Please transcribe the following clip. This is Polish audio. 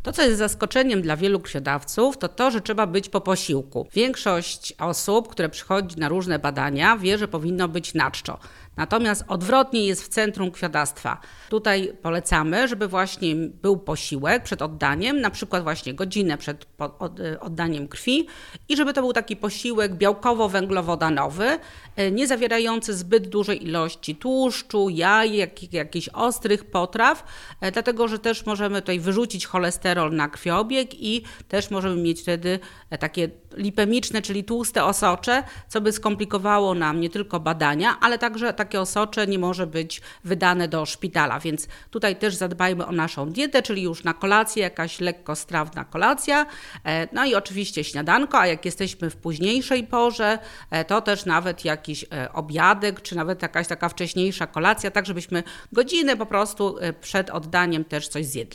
To, co jest zaskoczeniem dla wielu krwiodawców, to to, że trzeba być po posiłku. Większość osób, które przychodzi na różne badania, wie, że powinno być na czczo. Natomiast odwrotnie jest w centrum krwiodawstwa. Tutaj polecamy, żeby właśnie był posiłek przed oddaniem, na przykład właśnie godzinę przed oddaniem krwi i żeby to był taki posiłek białkowo-węglowodanowy, nie zawierający zbyt dużej ilości tłuszczu, jaj, jakichś ostrych potraw, dlatego że też możemy tutaj wyrzucić cholesterol na krwiobieg i też możemy mieć wtedy takie lipemiczne, czyli tłuste osocze, co by skomplikowało nam nie tylko badania, ale także takie osocze nie może być wydane do szpitala, więc tutaj też zadbajmy o naszą dietę, czyli już na kolację jakaś lekkostrawna kolacja, no i oczywiście śniadanko, a jak jesteśmy w późniejszej porze, to też nawet jakiś obiadek, czy nawet jakaś taka wcześniejsza kolacja, tak żebyśmy godzinę po prostu przed oddaniem też coś zjedli.